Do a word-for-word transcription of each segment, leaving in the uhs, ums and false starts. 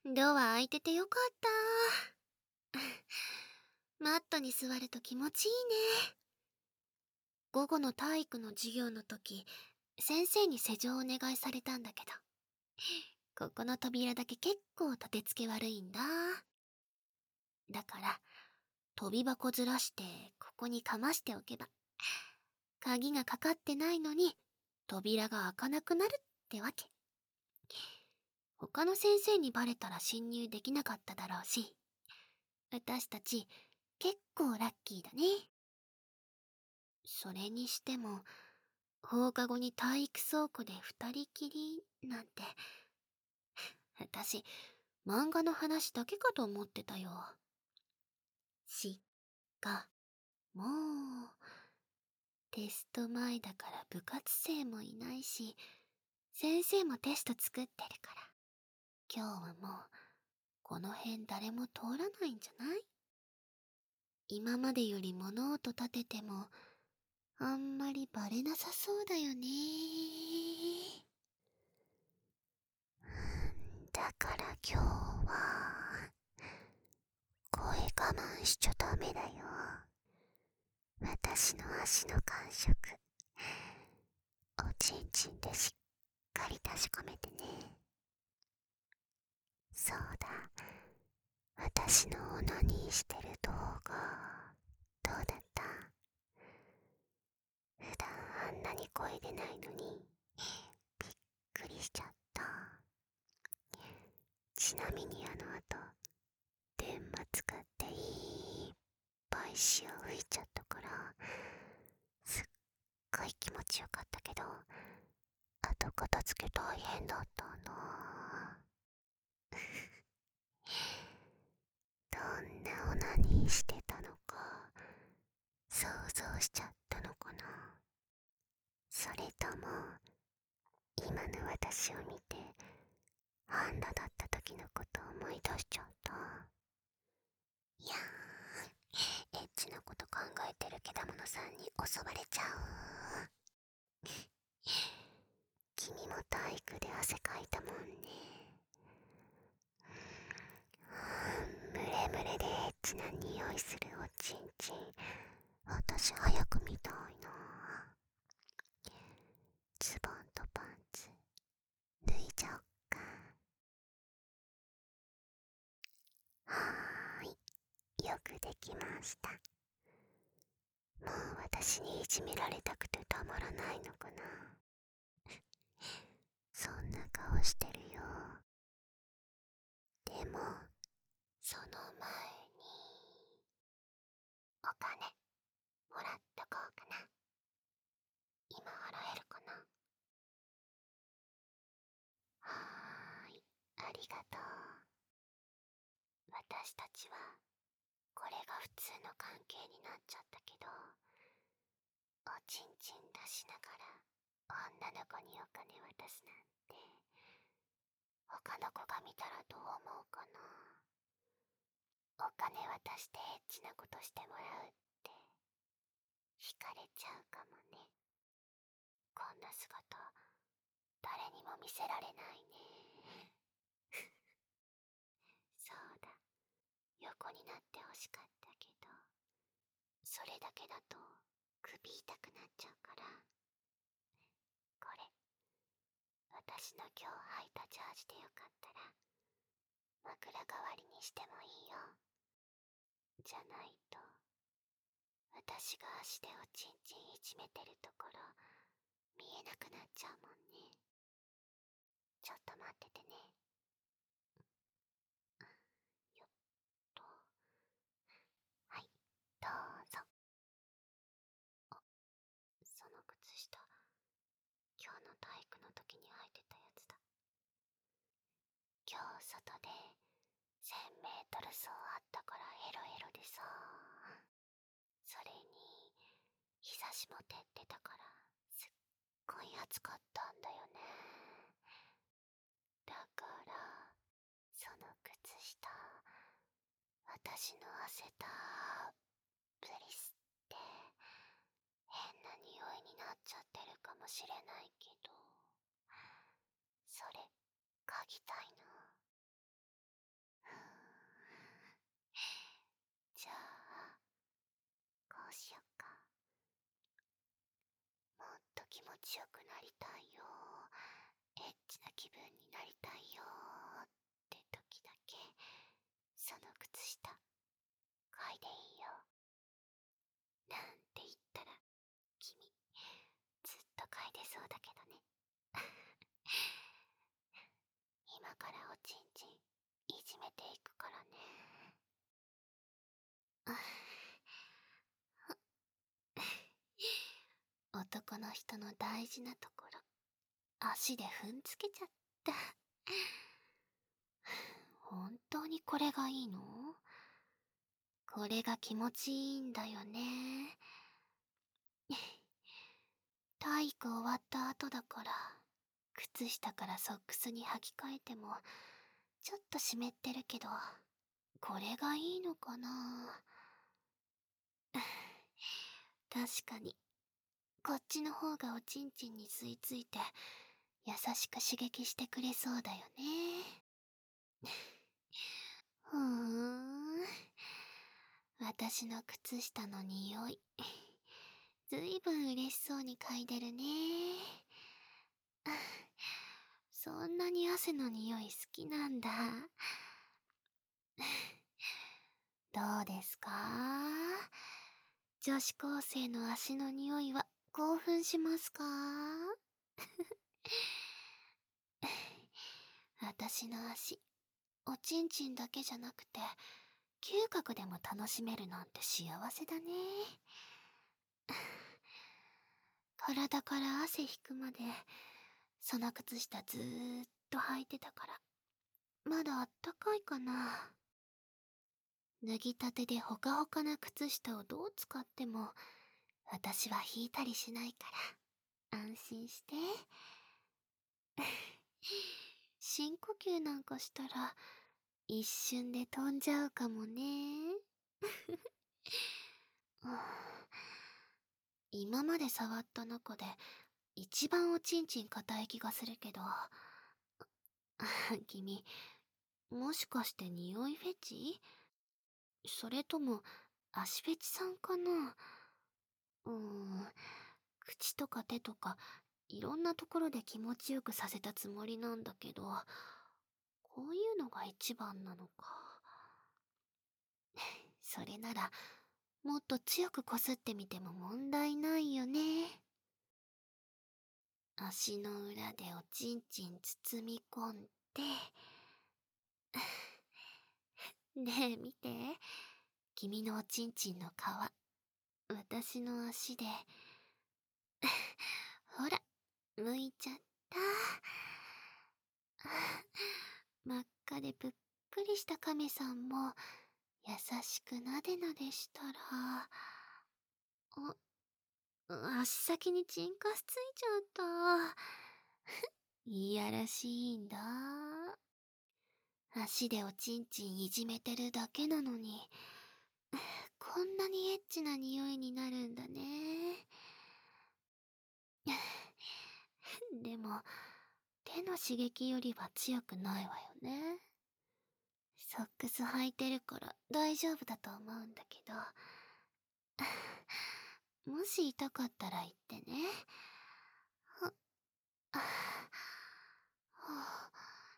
ドア開いててよかった。マットに座ると気持ちいいね。午後の体育の授業の時、先生に施錠をお願いされたんだけど、ここの扉だけ結構立て付け悪いんだ。だから、飛び箱ずらしてここにかましておけば、鍵がかかってないのに扉が開かなくなるってわけ。他の先生にバレたら侵入できなかっただろうし、私たち結構ラッキーだね。それにしても、放課後に体育倉庫で二人きりなんて、私、漫画の話だけかと思ってたよ。しかも、テスト前だから部活生もいないし、先生もテスト作ってるから、今日はもう、この辺誰も通らないんじゃない？今までより物音立てても、あんまりバレなさそうだよね。だから今日は、声我慢しちゃダメだよ。私の足の感触、おちんちんでしっかり確かめてね。そうだ、私のオナニーしてる動画、どうだった？普段あんなに声出ないのに、びっくりしちゃった。ちなみにあの後、電話使っていっぱい塩吹いちゃったから、すっごい気持ちよかったけど、後片付け大変だったな。どんなオナニーしてたのか、想像しちゃったのかな。それとも、今の私を見て、ハンダだった時のことを思い出しちゃった。いやー、エッチなこと考えてるけだものさんに襲われちゃう。君も体育で汗かいたもんね。ムレムレでエッチな匂いするおちんちん、私早く見たいな。ズボンとパンツ脱いじゃおっか。はーい、よくできました。もう私にいじめられたくてたまらないのかな。そんな顔してるよ。でも、その前に、お金、もらっとこうかな。今払えるかな。はーい、ありがとう。私たちは、これが普通の関係になっちゃったけど、おちんちん出しながら、女の子にお金渡すなんて、他の子が見たらどう思うかな。お金渡してエッチなことしてもらうって、惹かれちゃうかもね。こんな姿、誰にも見せられないね。そうだ、横になってほしかったけど、それだけだと首痛くなっちゃうから、これ、私の今日履いたジャージでよかったら、枕代わりにしてもいいよ。じゃないと、私が足でおちんちんいじめてるところ、見えなくなっちゃうもんね。ちょっと待っててね。よっと。はい、どうぞ。その靴下、今日の体育の時に履いてたやつだ。今日外でせんメートル走あったからヘロヘロでさ。それに、日差しも照ってたからすっごい暑かったんだよね。だから、その靴下、私の汗たっぷり吸って変な匂いになっちゃってるかもしれないけど、それ嗅ぎたいな。 ちよくなりたいよ、エッチな気分になりたいよって時だけその靴下嗅いでいいよなんて言ったら君ずっと嗅いでそうだけどね。今からおちんちんいじめていくからね。男の人の大事なところ足で踏んづけちゃった。本当にこれがいいの？これが気持ちいいんだよね。体育終わった後だから靴下からソックスに履き替えてもちょっと湿ってるけど、これがいいのかな。確かにこっちの方がおちんちんに吸い付いて優しく刺激してくれそうだよね。ふーん、私の靴下の匂いずいぶん嬉しそうに嗅いでるね。そんなに汗の匂い好きなんだ。どうですか？女子高生の足の匂いは興奮しますか？私の足、おちんちんだけじゃなくて嗅覚でも楽しめるなんて幸せだね。体から汗引くまでその靴下ずーっと履いてたからまだあったかいかな。脱ぎたてでほかほかな靴下をどう使っても私は引いたりしないから安心して。深呼吸なんかしたら一瞬で飛んじゃうかもね。今まで触った中で一番おちんちん硬い気がするけど君もしかして匂いフェチ？それとも足フェチさんかな。うーん、口とか手とかいろんなところで気持ちよくさせたつもりなんだけど、こういうのが一番なのか。それならもっと強くこすってみても問題ないよね。足の裏でおちんちん包み込んでねえ見て、君のおちんちんの皮私の足でほら剥いちゃった。真っ赤でぷっくりした亀さんも優しくなでなでしたら、あ、足先にチンカスついちゃった。いやらしいんだ。足でおちんちんいじめてるだけなのにこんなにエッチな匂いになるんだね。でも手の刺激よりは強くないわよね。ソックス履いてるから大丈夫だと思うんだけど、もし痛かったら言ってね。ははあ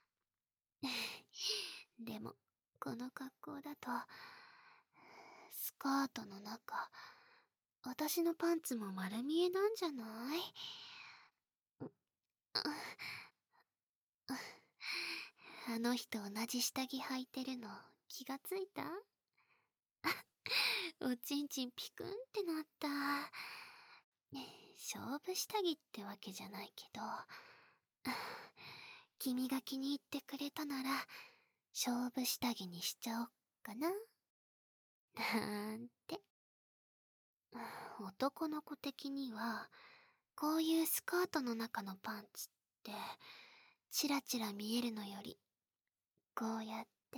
でもこの格好だとスカートの中私のパンツも丸見えなんじゃない？あの人同じ下着履いてるの気がついた？おちんちんピクンってなった。勝負下着ってわけじゃないけど君が気に入ってくれたなら勝負下着にしちゃおっかななんて。男の子的にはこういうスカートの中のパンツってチラチラ見えるのよりこうやって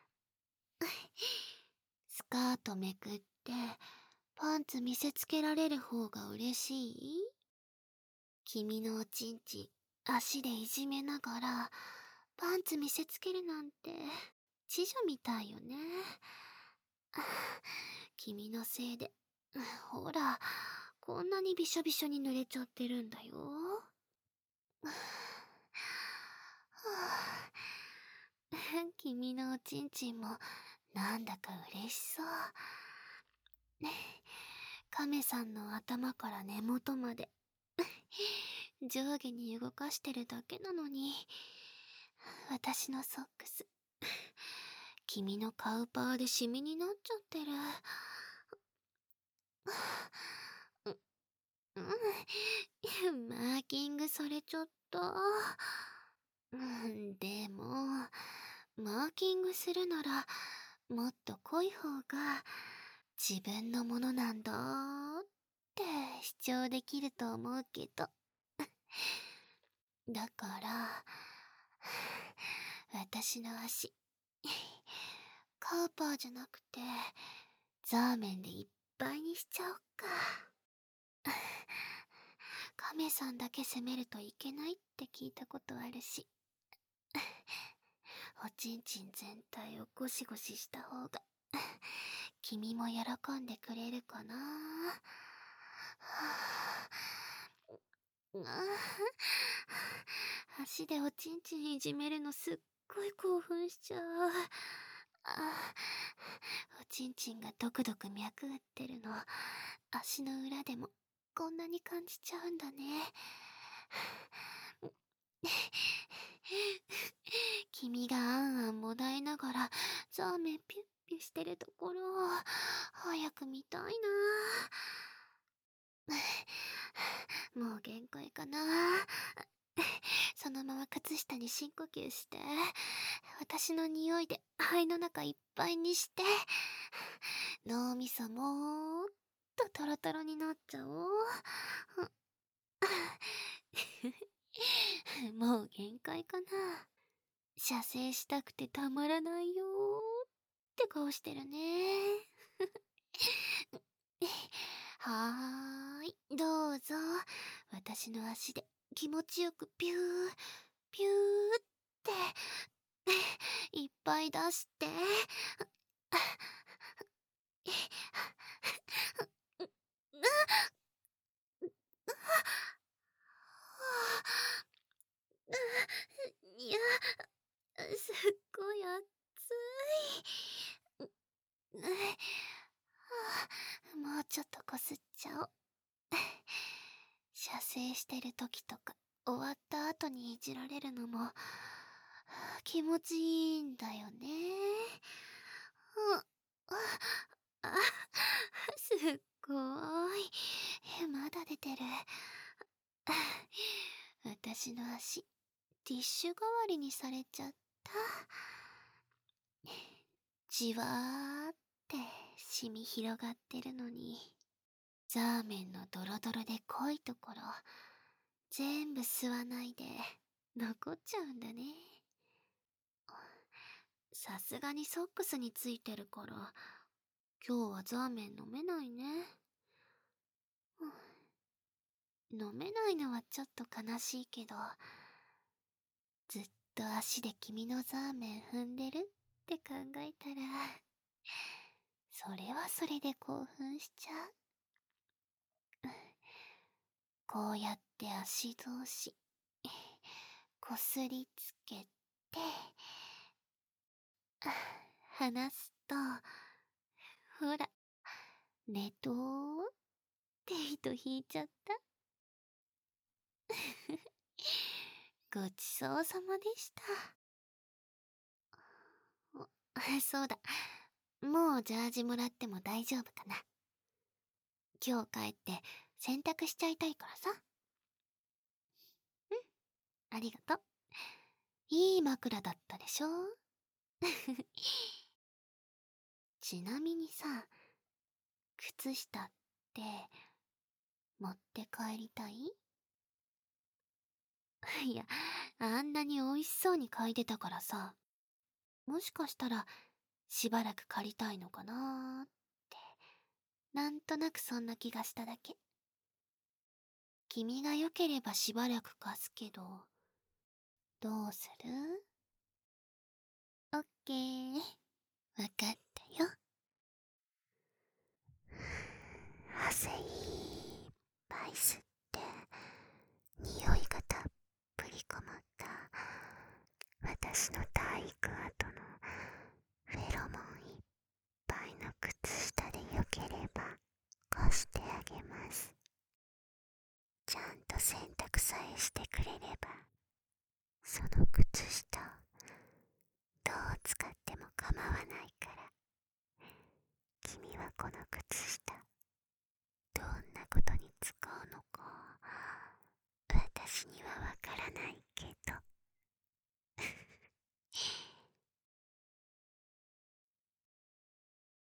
スカートめくってパンツ見せつけられる方が嬉しい？君のおちんちん足でいじめながらパンツ見せつけるなんて知女みたいよね。君のせいでほらこんなにびしょびしょに濡れちゃってるんだよ。はあ、君のおちんちんもなんだか嬉しそう。亀さんの頭から根元まで上下に動かしてるだけなのに、私のソックス君のカウパーでシミになっちゃってる。うん、マーキングされちゃった。うん、でもマーキングするならもっと濃い方が自分のものなんだって主張できると思うけど。だから私の足カーパーじゃなくてザーメンでいっぱいにしちゃおっか。カメさんだけ責めるといけないって聞いたことあるし、おちんちん全体をゴシゴシした方が君も喜んでくれるかな。足でおちんちんいじめるのすっごい興奮しちゃう。あ、おちんちんがドクドク脈打ってるの足の裏でもこんなに感じちゃうんだね。君があんあんもだえながらザーメンピュッピュしてるところを早く見たいな。もう限界かな。そのまま靴下に深呼吸して私の匂いで肺の中いっぱいにして脳みそもーっとトロトロになっちゃおう。もう限界かな。射精したくてたまらないよーって顔してるね。はーい、どうぞ。私の足で気持ちよくピュー、ピューっていっぱい出して。いや、すっごい熱い。もうちょっとこすっちゃおう。射精してる時とか終わった後にいじられるのも気持ちいいんだよね。あ、すっごーい。まだ出てる。私の足ティッシュ代わりにされちゃった。じわーってシミ広がってるのに、ザーメンのドロドロで濃いところ全部吸わないで残っちゃうんだね。さすがにソックスについてるから今日はザーメン飲めないね。飲めないのはちょっと悲しいけど、ずっと足で君のザーメン踏んでるって考えたらそれはそれで興奮しちゃう。こうやって足同士こすりつけて離すと、ほらねとーって糸引いちゃった。ごちそうさまでした。そうだ、もうジャージもらっても大丈夫かな。今日帰って洗濯しちゃいたいからさ。うん、ありがとう。いい枕だったでしょ。ちなみにさ、靴下って持って帰りたい？いや、あんなに美味しそうに嗅いでたからさ、もしかしたらしばらく借りたいのかなーって、なんとなくそんな気がしただけ。君が良ければしばらく貸すけど、どうする？オッケー、わかったよ。汗いっ私の体育後のフェロモンいっぱいの靴下でよければ干してあげます。ちゃんと洗濯さえしてくれれば、その靴下をどう使っても構わないから、君はこの靴下